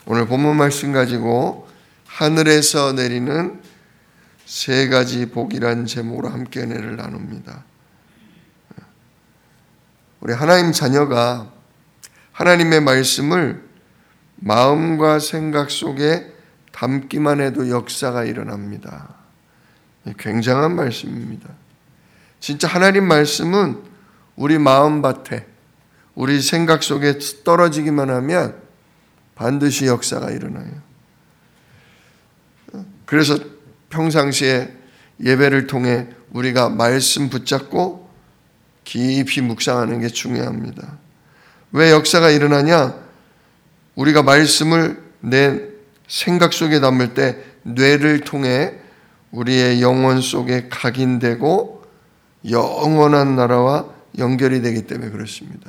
오늘 본문 말씀 가지고 하늘에서 내리는 세 가지 복이란 제목으로 함께 은혜를 나눕니다. 우리 하나님 자녀가 하나님의 말씀을 마음과 생각 속에 담기만 해도 역사가 일어납니다. 굉장한 말씀입니다. 진짜 하나님 말씀은 우리 마음밭에, 우리 생각 속에 떨어지기만 하면 반드시 역사가 일어나요. 그래서 평상시에 예배를 통해 우리가 말씀 붙잡고 깊이 묵상하는 게 중요합니다. 왜 역사가 일어나냐? 우리가 말씀을 내 생각 속에 담을 때 뇌를 통해 우리의 영혼 속에 각인되고 영원한 나라와 연결이 되기 때문에 그렇습니다.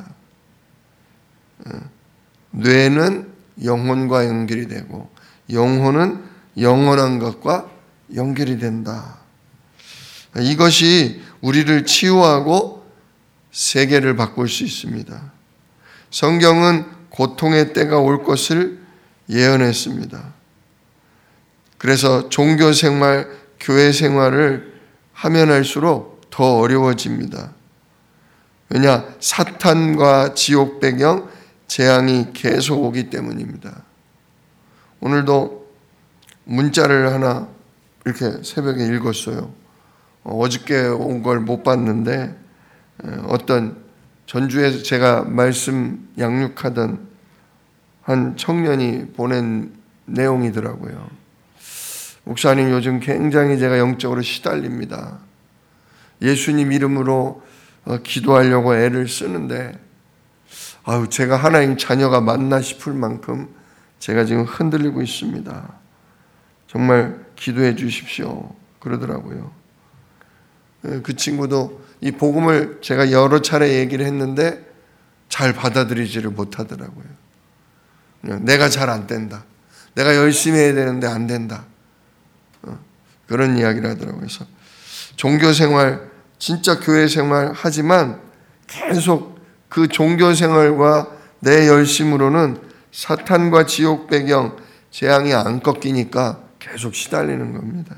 뇌는 영혼과 연결이 되고 영혼은 영원한 것과 연결이 된다. 이것이 우리를 치유하고 세계를 바꿀 수 있습니다. 성경은 고통의 때가 올 것을 예언했습니다. 그래서 종교 생활, 교회 생활을 하면 할수록 더 어려워집니다. 왜냐? 사탄과 지옥 배경, 재앙이 계속 오기 때문입니다. 오늘도 문자를 하나 이렇게 새벽에 읽었어요. 어저께 온 걸 못 봤는데 어떤 전주에서 제가 말씀 양육하던 한 청년이 보낸 내용이더라고요. 목사님, 요즘 굉장히 제가 영적으로 시달립니다. 예수님 이름으로 기도하려고 애를 쓰는데 제가 하나님 자녀가 맞나 싶을 만큼 제가 지금 흔들리고 있습니다. 정말 기도해 주십시오. 그러더라고요. 그 친구도 이 복음을 제가 여러 차례 얘기를 했는데 잘 받아들이지를 못하더라고요. 그냥 내가 잘 안 된다. 내가 열심히 해야 되는데 안 된다. 그런 이야기를 하더라고요. 그래서 종교생활, 진짜 교회생활 하지만 계속 그 종교생활과 내 열심으로는 사탄과 지옥 배경, 재앙이 안 꺾이니까 계속 시달리는 겁니다.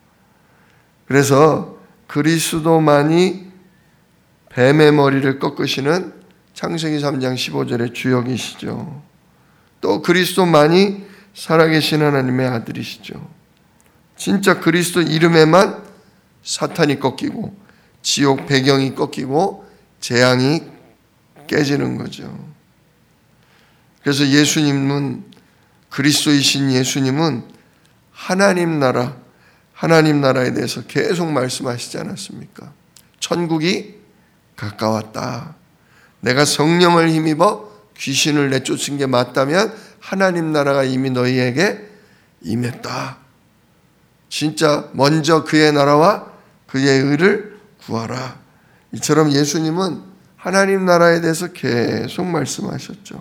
그래서 그리스도만이 뱀의 머리를 꺾으시는 창세기 3장 15절의 주역이시죠. 또 그리스도만이 살아계신 하나님의 아들이시죠. 진짜 그리스도 이름에만 사탄이 꺾이고 지옥 배경이 꺾이고 재앙이 깨지는 거죠. 그래서 예수님은, 그리스도이신 예수님은 하나님 나라에 대해서 계속 말씀하시지 않았습니까? 천국이 가까웠다. 내가 성령을 힘입어 귀신을 내쫓은 게 맞다면 하나님 나라가 이미 너희에게 임했다. 진짜 먼저 그의 나라와 그의 의를 구하라. 이처럼 예수님은 하나님 나라에 대해서 계속 말씀하셨죠.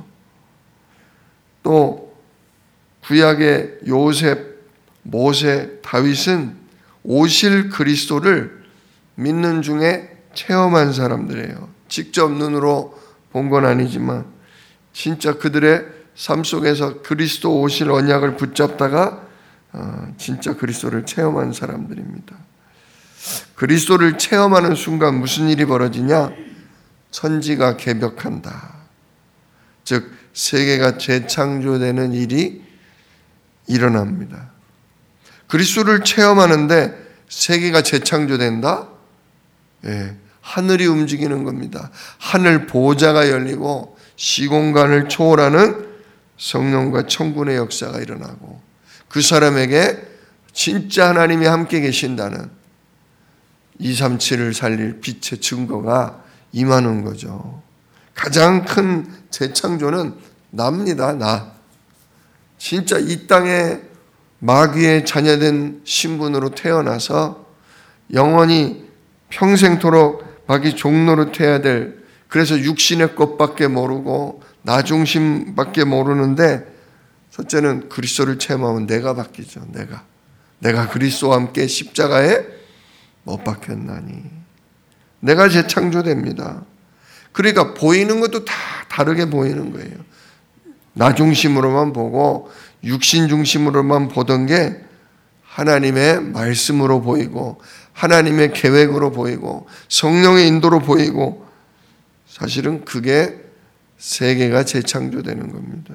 또 구약의 요셉, 모세, 다윗은 오실 그리스도를 믿는 중에 체험한 사람들이에요. 직접 눈으로 본 건 아니지만 진짜 그들의 삶 속에서 그리스도 오실 언약을 붙잡다가 진짜 그리스도를 체험한 사람들입니다. 그리스도를 체험하는 순간 무슨 일이 벌어지냐? 천지가 개벽한다. 즉 세계가 재창조되는 일이 일어납니다. 그리스도를 체험하는데 세계가 재창조된다? 하늘이 움직이는 겁니다. 하늘 보좌가 열리고 시공간을 초월하는 성령과 천군의 역사가 일어나고 그 사람에게 진짜 하나님이 함께 계신다는 237을 살릴 빛의 증거가 임하는 거죠. 가장 큰 재창조는 납니다. 나. 진짜 이 땅에 마귀의 자녀된 신분으로 태어나서 영원히 평생토록 마귀 종노릇 해야 될, 그래서 육신의 것밖에 모르고 나 중심밖에 모르는데 첫째는 그리스도를 체험하면 내가 바뀌죠. 내가 그리스도와 함께 십자가에 못 박혔나니 내가 재창조됩니다. 그러니까 보이는 것도 다 다르게 보이는 거예요. 나 중심으로만 보고 육신 중심으로만 보던 게 하나님의 말씀으로 보이고 하나님의 계획으로 보이고 성령의 인도로 보이고 사실은 그게 세계가 재창조되는 겁니다.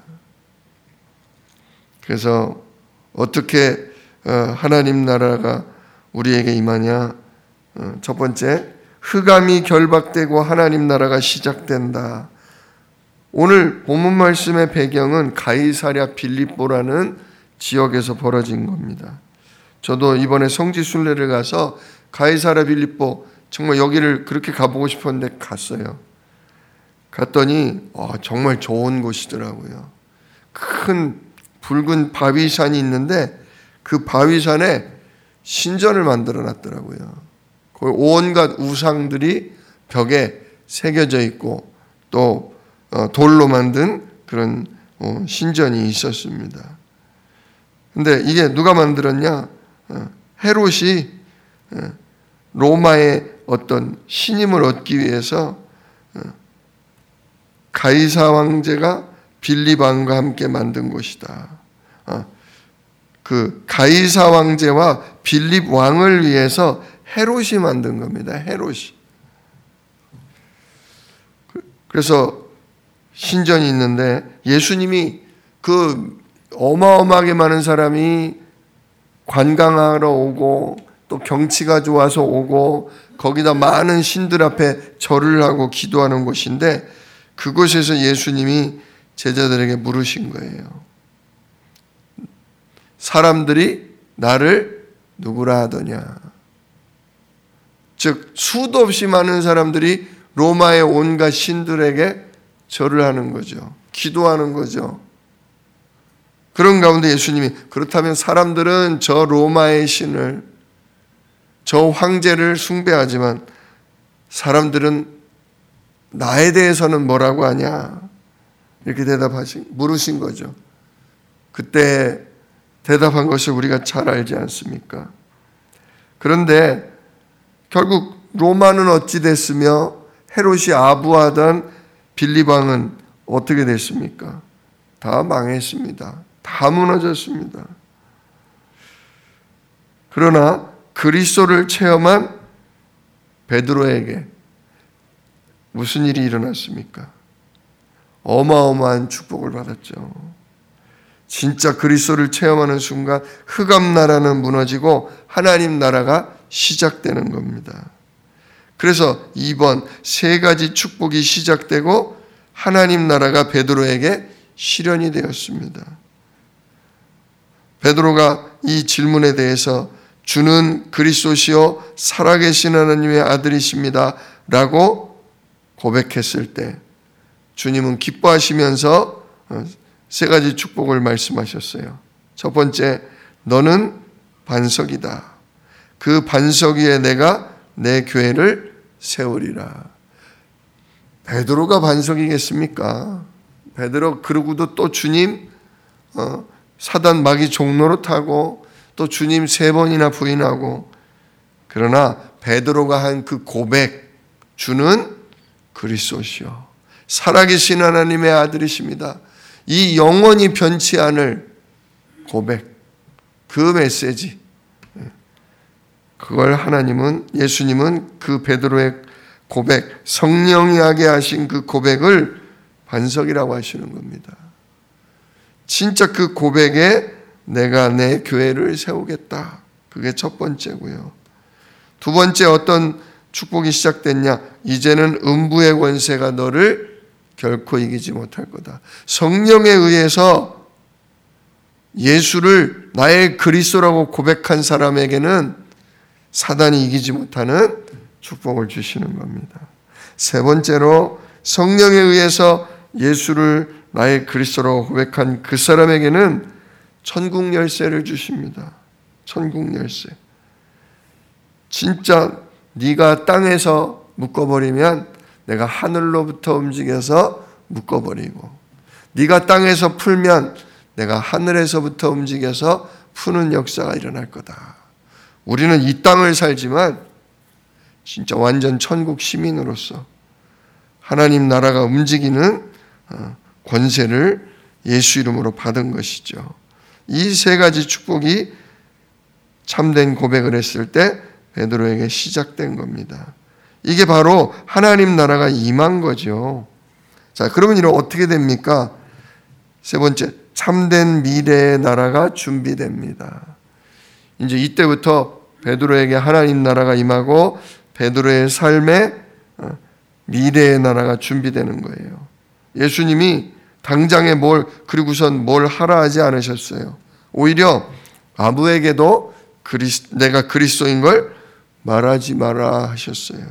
그래서 어떻게 하나님 나라가 우리에게 임하냐? 첫 번째, 흑암이 결박되고 하나님 나라가 시작된다. 오늘 본문 말씀의 배경은 가이사랴 빌립보라는 지역에서 벌어진 겁니다. 저도 이번에 성지 순례를 가서 가이사랴 빌립보 정말 여기를 그렇게 가보고 싶었는데 갔어요. 갔더니 정말 좋은 곳이더라고요. 큰 붉은 바위산이 있는데 그 바위산에 신전을 만들어 놨더라고요. 거기 온갖 우상들이 벽에 새겨져 있고 또 돌로 만든 그런 신전이 있었습니다. 근데 이게 누가 만들었냐? 헤롯이 로마의 어떤 신임을 얻기 위해서 가이사 왕제가 빌립 왕과 함께 만든 곳이다. 그 가이사 왕제와 빌립 왕을 위해서 헤롯이 만든 겁니다. 헤롯이. 그래서 신전이 있는데 예수님이 그 어마어마하게 많은 사람이 관광하러 오고 또 경치가 좋아서 오고 거기다 많은 신들 앞에 절을 하고 기도하는 곳인데 그곳에서 예수님이 제자들에게 물으신 거예요. 사람들이 나를 누구라 하더냐? 즉 수도 없이 많은 사람들이 로마의 온갖 신들에게 절을 하는 거죠. 기도하는 거죠. 그런 가운데 예수님이 그렇다면 사람들은 저 로마의 신을 저 황제를 숭배하지만 사람들은 나에 대해서는 뭐라고 하냐? 이렇게 물으신 거죠. 그때 대답한 것을 우리가 잘 알지 않습니까? 그런데 결국 로마는 어찌 됐으며 헤롯이 아부하던 빌립 왕은 어떻게 됐습니까? 다 망했습니다. 다 무너졌습니다. 그러나 그리스도를 체험한 베드로에게 무슨 일이 일어났습니까? 어마어마한 축복을 받았죠. 진짜 그리스도를 체험하는 순간 흑암 나라는 무너지고 하나님 나라가 시작되는 겁니다. 그래서 이번 세 가지 축복이 시작되고 하나님 나라가 베드로에게 실현이 되었습니다. 베드로가 이 질문에 대해서 주는 그리스도시요 살아계신 하나님의 아들이십니다 라고 고백했을 때 주님은 기뻐하시면서 세 가지 축복을 말씀하셨어요. 첫 번째, 너는 반석이다. 그 반석 위에 내가 내 교회를 세우리라. 베드로가 반석이겠습니까? 베드로 그러고도 또 주님 사단 마귀 종로로 타고 또 주님 3번이나 부인하고 그러나 베드로가 한 그 고백 주는 그리스도시요 살아계신 하나님의 아들이십니다. 이 영원히 변치 않을 고백 그 메시지 그걸 예수님은 그 베드로의 고백 성령이 하게 하신 그 고백을 반석이라고 하시는 겁니다. 진짜 그 고백에 내가 내 교회를 세우겠다. 그게 첫 번째고요. 두 번째 어떤 축복이 시작됐냐? 이제는 음부의 권세가 너를 결코 이기지 못할 거다. 성령에 의해서 예수를 나의 그리스도라고 고백한 사람에게는 사단이 이기지 못하는 축복을 주시는 겁니다. 세 번째로 성령에 의해서 예수를 나의 그리스도라고 고백한 그 사람에게는 천국 열쇠를 주십니다. 천국 열쇠. 진짜 네가 땅에서 묶어버리면 내가 하늘로부터 움직여서 묶어버리고 네가 땅에서 풀면 내가 하늘에서부터 움직여서 푸는 역사가 일어날 거다. 우리는 이 땅을 살지만 진짜 완전 천국 시민으로서 하나님 나라가 움직이는 권세를 예수 이름으로 받은 것이죠. 이 세 가지 축복이 참된 고백을 했을 때 베드로에게 시작된 겁니다. 이게 바로 하나님 나라가 임한 거죠. 자, 그러면 이런 어떻게 됩니까? 세 번째, 참된 미래의 나라가 준비됩니다. 이제 이때부터 베드로에게 하나님 나라가 임하고 베드로의 삶에 미래의 나라가 준비되는 거예요. 예수님이 당장에 그리고선 뭘 하라 하지 않으셨어요. 오히려 아부에게도 내가 그리스도인 걸 말하지 마라 하셨어요.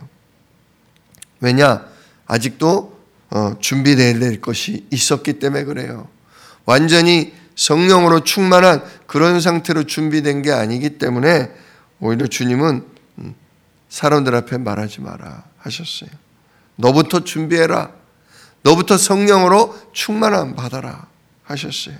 왜냐? 아직도 준비되어야 될 것이 있었기 때문에 그래요. 완전히 성령으로 충만한 그런 상태로 준비된 게 아니기 때문에 오히려 주님은 사람들 앞에 말하지 마라 하셨어요. 너부터 준비해라. 너부터 성령으로 충만함 받아라 하셨어요.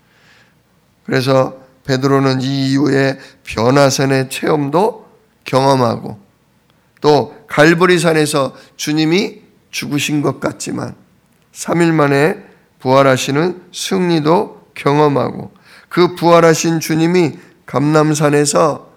그래서 베드로는 이 이후에 변화산의 체험도 경험하고 또 갈보리산에서 주님이 죽으신 것 같지만 3일 만에 부활하시는 승리도 경험하고 그 부활하신 주님이 감람산에서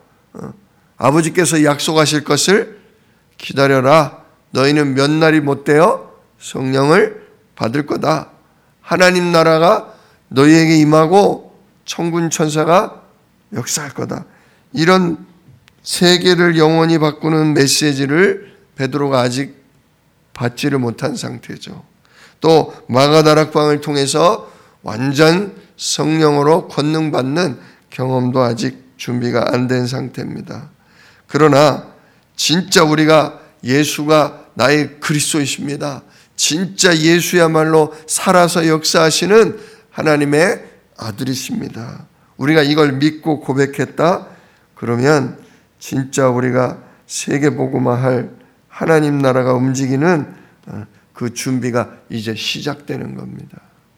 아버지께서 약속하실 것을 기다려라. 너희는 몇 날이 못 되어 성령을 받을 거다. 하나님 나라가 너희에게 임하고 천군 천사가 역사할 거다. 이런 세계를 영원히 바꾸는 메시지를 베드로가 아직 받지를 못한 상태죠. 또 마가다락방을 통해서 완전 성령으로 권능받는 경험도 아직 준비가 안 된 상태입니다. 그러나 진짜 우리가 예수가 나의 그리스도이십니다. 진짜 예수야말로 살아서 역사하시는 하나님의 아들이십니다. 우리가 이걸 믿고 고백했다? 그러면 진짜 우리가 세계복음화할 하나님 나라가 움직이는 그 준비가 이제 시작되는 겁니다.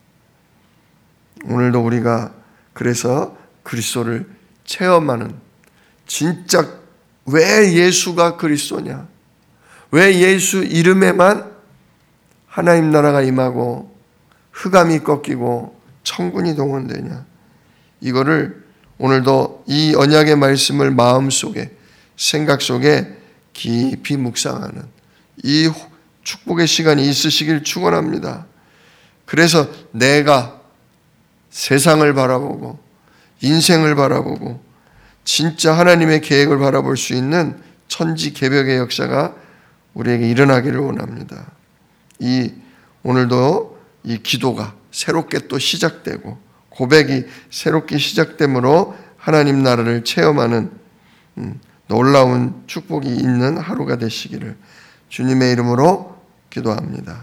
오늘도 우리가 그래서 그리스도를 체험하는 진짜 왜 예수가 그리스도냐? 왜 예수 이름에만 하나님 나라가 임하고 흑암이 꺾이고 천군이 동원되냐? 이거를 오늘도 이 언약의 말씀을 마음속에 생각 속에 깊이 묵상하는 이 축복의 시간이 있으시길 축원합니다. 그래서 내가 세상을 바라보고 인생을 바라보고 진짜 하나님의 계획을 바라볼 수 있는 천지개벽의 역사가 우리에게 일어나기를 원합니다. 오늘도 이 기도가 새롭게 또 시작되고 고백이 새롭게 시작되므로 하나님 나라를 체험하는 놀라운 축복이 있는 하루가 되시기를 주님의 이름으로 기도합니다.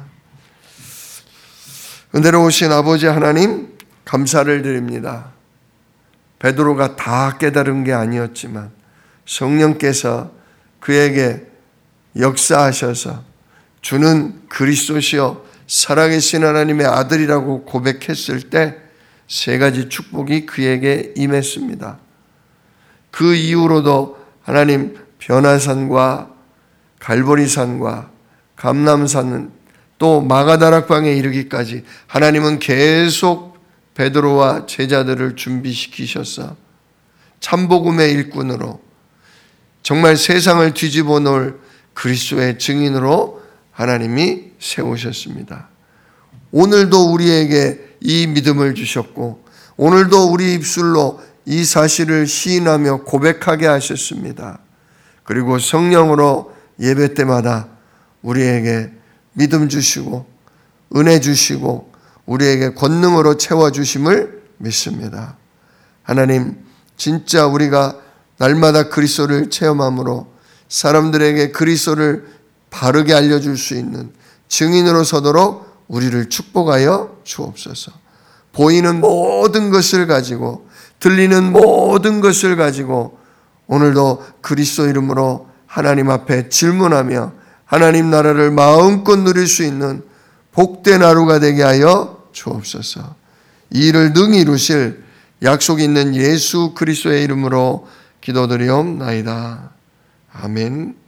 은혜로우신 아버지 하나님 감사를 드립니다. 베드로가 다 깨달은 게 아니었지만 성령께서 그에게 역사하셔서 주는 그리스도시요 살아계신 하나님의 아들이라고 고백했을 때 세 가지 축복이 그에게 임했습니다. 그 이후로도 하나님 변화산과 갈보리산과 감람산은 또 마가다락방에 이르기까지 하나님은 계속 베드로와 제자들을 준비시키셔서 참복음의 일꾼으로 정말 세상을 뒤집어 놓을 그리스도의 증인으로 하나님이 세우셨습니다. 오늘도 우리에게 이 믿음을 주셨고 오늘도 우리 입술로 이 사실을 시인하며 고백하게 하셨습니다. 그리고 성령으로 예배 때마다 우리에게 믿음 주시고 은혜 주시고 우리에게 권능으로 채워주심을 믿습니다. 하나님 진짜 우리가 날마다 그리스도를 체험함으로 사람들에게 그리스도를 바르게 알려줄 수 있는 증인으로 서도록 우리를 축복하여 주옵소서. 보이는 모든 것을 가지고 들리는 모든 것을 가지고 오늘도 그리스도 이름으로 하나님 앞에 질문하며 하나님 나라를 마음껏 누릴 수 있는 복된 하루가 되게 하여 주옵소서. 이 일을 능히 이루실 약속 있는 예수 그리스도의 이름으로 기도드리옵나이다. 아멘.